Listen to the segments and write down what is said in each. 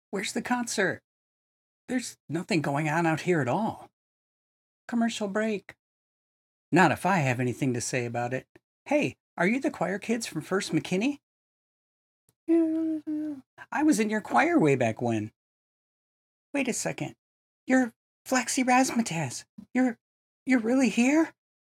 Where's the concert? There's nothing going on out here at all. Commercial break. Not if I have anything to say about it. Hey, are you the choir kids from First McKinney? Yeah, I was in your choir way back when. Wait a second. You're Flexi Razmataz. You're really here?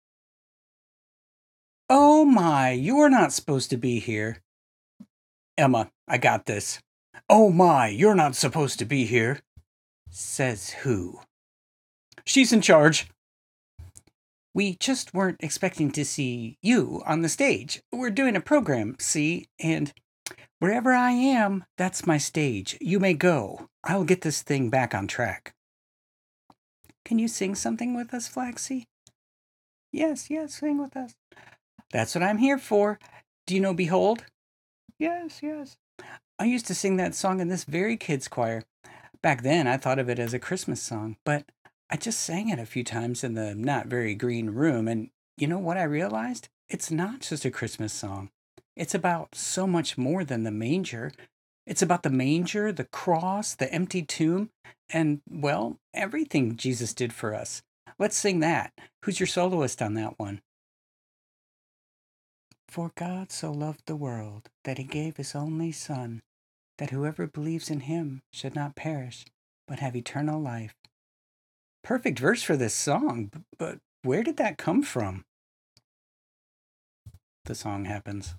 Oh my, you're not supposed to be here. Emma, I got this. Oh my, you're not supposed to be here. Says who? She's in charge. We just weren't expecting to see you on the stage. We're doing a program, see? And wherever I am, that's my stage. You may go. I'll get this thing back on track. Can you sing something with us, Flaxy? Yes, sing with us. That's what I'm here for. Do you know Behold? Yes. I used to sing that song in this very kids' choir. Back then, I thought of it as a Christmas song, but I just sang it a few times in the not very green room, and you know what I realized? It's not just a Christmas song. It's about so much more than the manger. It's about the manger, the cross, the empty tomb, and, well, everything Jesus did for us. Let's sing that. Who's your soloist on that one? For God so loved the world that he gave his only Son, that whoever believes in him should not perish, but have eternal life. Perfect verse for this song, but where did that come from? The song happens.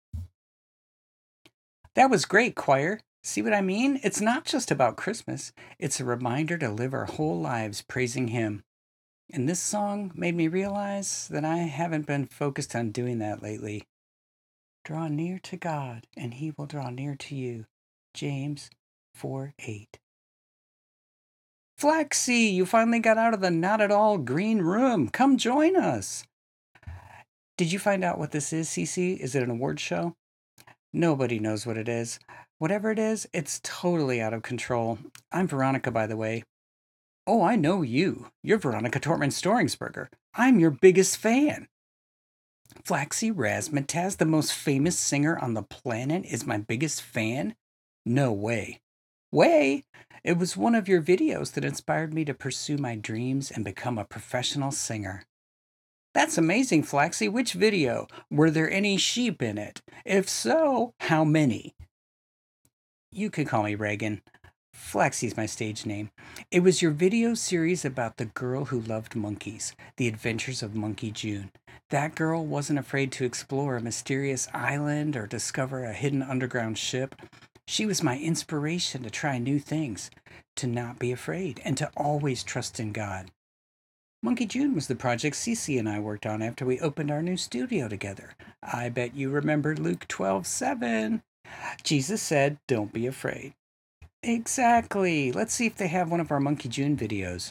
That was great, choir. See what I mean? It's not just about Christmas. It's a reminder to live our whole lives praising him. And this song made me realize that I haven't been focused on doing that lately. Draw near to God, and he will draw near to you. James 4:8. Flaxy, you finally got out of the not at all green room. Come join us. Did you find out what this is, Cece? Is it an award show? Nobody knows what it is. Whatever it is, it's totally out of control. I'm Veronica, by the way. Oh, I know you. You're Veronica Tortman Storingsberger. I'm your biggest fan. Flaxy Razmataz, the most famous singer on the planet, is my biggest fan? No way. Way? It was one of your videos that inspired me to pursue my dreams and become a professional singer. That's amazing, Flaxy. Which video? Were there any sheep in it? If so, how many? You could call me Reagan. Flaxy's my stage name. It was your video series about the girl who loved monkeys, The Adventures of Monkey June. That girl wasn't afraid to explore a mysterious island or discover a hidden underground ship. She was my inspiration to try new things, to not be afraid, and to always trust in God. Monkey June was the project Cece and I worked on after we opened our new studio together. I bet you remember Luke 12:7. Jesus said, "Don't be afraid." Exactly. Let's see if they have one of our Monkey June videos.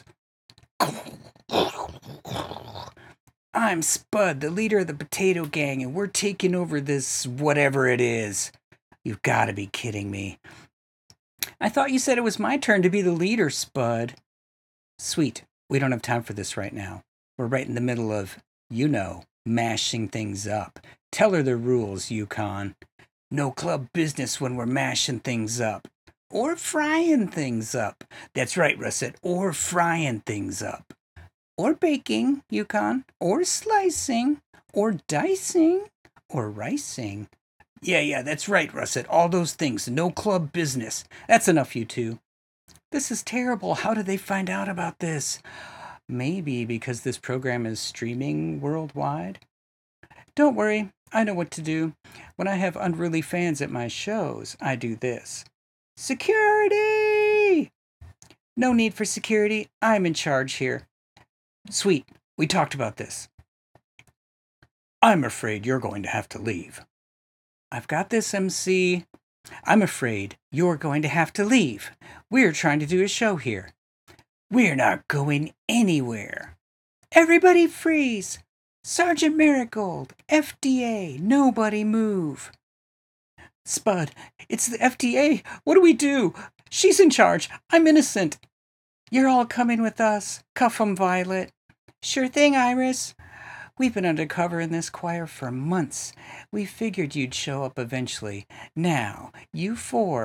I'm Spud, the leader of the Potato Gang, and we're taking over this whatever it is. You've got to be kidding me. I thought you said it was my turn to be the leader, Spud. Sweet. We don't have time for this right now. We're right in the middle of, mashing things up. Tell her the rules, Yukon. No club business when we're mashing things up. Or frying things up. That's right, Russet. Or frying things up. Or baking, Yukon. Or slicing. Or dicing. Or ricing. Yeah, that's right, Russet. All those things. No club business. That's enough, you two. This is terrible. How did they find out about this? Maybe because this program is streaming worldwide? Don't worry. I know what to do. When I have unruly fans at my shows, I do this. Security! No need for security. I'm in charge here. Sweet. We talked about this. I'm afraid you're going to have to leave. I've got this, MC. I'm afraid you're going to have to leave. We're trying to do a show here. We're not going anywhere. Everybody freeze. Sergeant Marigold, FDA, nobody move. Spud, it's the FDA. What do we do? She's in charge. I'm innocent. You're all coming with us. Cuff 'em, Violet. Sure thing, Iris. We've been undercover in this choir for months. We figured you'd show up eventually. Now, you four,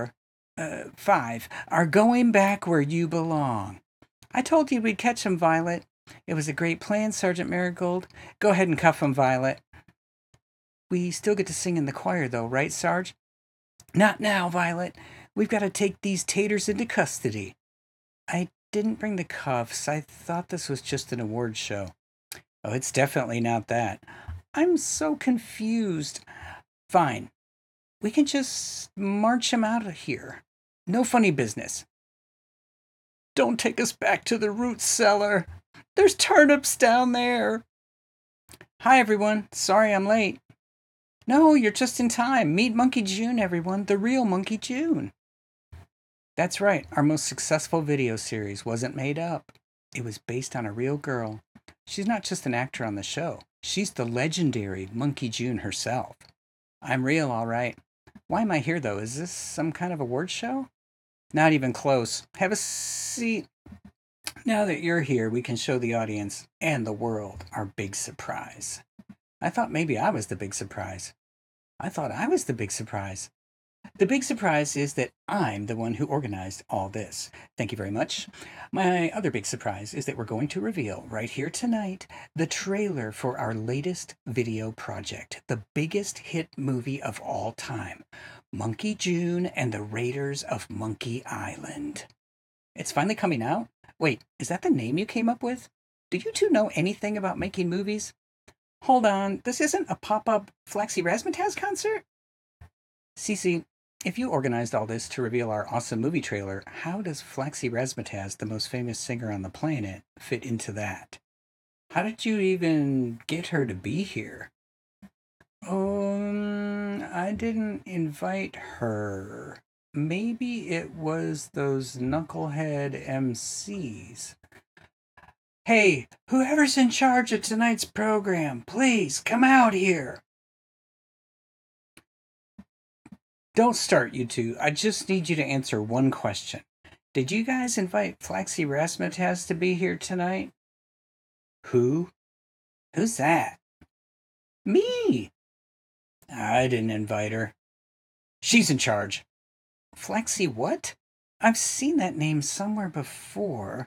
5 are going back where you belong. I told you we'd catch 'em, Violet. It was a great plan, Sergeant Marigold. Go ahead and cuff 'em, Violet. We still get to sing in the choir, though, right, Sarge? Not now, Violet. We've got to take these taters into custody. I didn't bring the cuffs. I thought this was just an award show. Oh, it's definitely not that. I'm so confused. Fine. We can just march him out of here. No funny business. Don't take us back to the root cellar. There's turnips down there. Hi, everyone. Sorry I'm late. No, you're just in time. Meet Monkey June, everyone. The real Monkey June. That's right. Our most successful video series wasn't made up. It was based on a real girl. She's not just an actor on the show. She's the legendary Monkey June herself. I'm real, all right. Why am I here, though? Is this some kind of award show? Not even close. Have a seat. Now that you're here, we can show the audience and the world our big surprise. I thought maybe I was the big surprise. The big surprise is that I'm the one who organized all this. Thank you very much. My other big surprise is that we're going to reveal right here tonight the trailer for our latest video project, the biggest hit movie of all time, Monkey June and the Raiders of Monkey Island. It's finally coming out? Wait, is that the name you came up with? Do you two know anything about making movies? Hold on, this isn't a pop-up Flaxy Razzmatazz concert? Cece, if you organized all this to reveal our awesome movie trailer, how does Flaxy Razzmatazz, the most famous singer on the planet, fit into that? How did you even get her to be here? I didn't invite her. Maybe it was those knucklehead MCs. Hey, whoever's in charge of tonight's program, please come out here. Don't start, you two. I just need you to answer one question. Did you guys invite Flaxy Razzmatazz to be here tonight? Who? Who's that? Me! I didn't invite her. She's in charge. Flaxy what? I've seen that name somewhere before.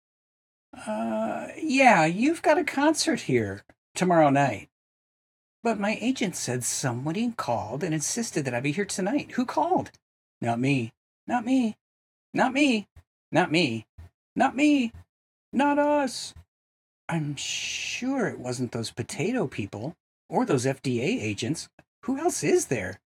Yeah, you've got a concert here tomorrow night. But my agent said somebody called and insisted that I be here tonight. Who called? Not me. Not me. Not me. Not me. Not me. Not us. I'm sure it wasn't those potato people or those FDA agents. Who else is there?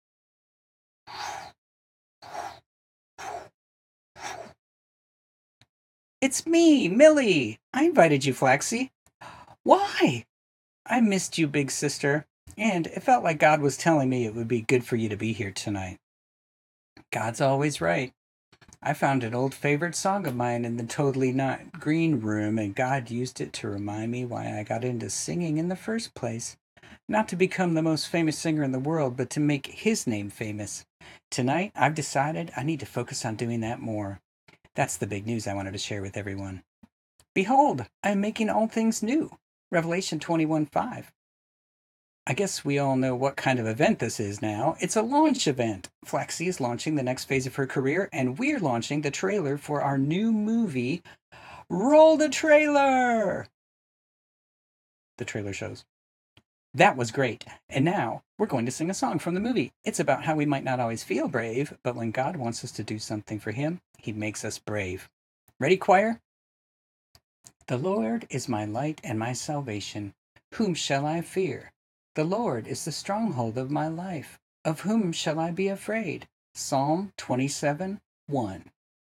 It's me, Millie. I invited you, Flaxy. Why? I missed you, big sister, and it felt like God was telling me it would be good for you to be here tonight. God's always right. I found an old favorite song of mine in the Totally Not Green room, and God used it to remind me why I got into singing in the first place. Not to become the most famous singer in the world, but to make his name famous. Tonight, I've decided I need to focus on doing that more. That's the big news I wanted to share with everyone. Behold, I am making all things new. Revelation 21:5. I guess we all know what kind of event this is now. It's a launch event. Flaxy is launching the next phase of her career, and we're launching the trailer for our new movie. Roll the trailer! The trailer shows. That was great. And now we're going to sing a song from the movie. It's about how we might not always feel brave, but when God wants us to do something for him, he makes us brave. Ready, choir? The Lord is my light and my salvation. Whom shall I fear? The Lord is the stronghold of my life. Of whom shall I be afraid? Psalm 27:1.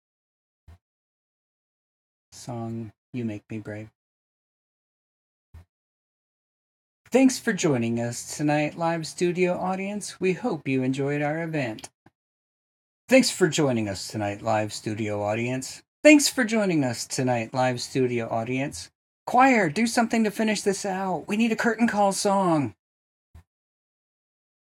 Song, You Make Me Brave. Thanks for joining us tonight, live studio audience. We hope you enjoyed our event. Thanks for joining us tonight, live studio audience. Thanks for joining us tonight, live studio audience. Choir, do something to finish this out. We need a curtain call song.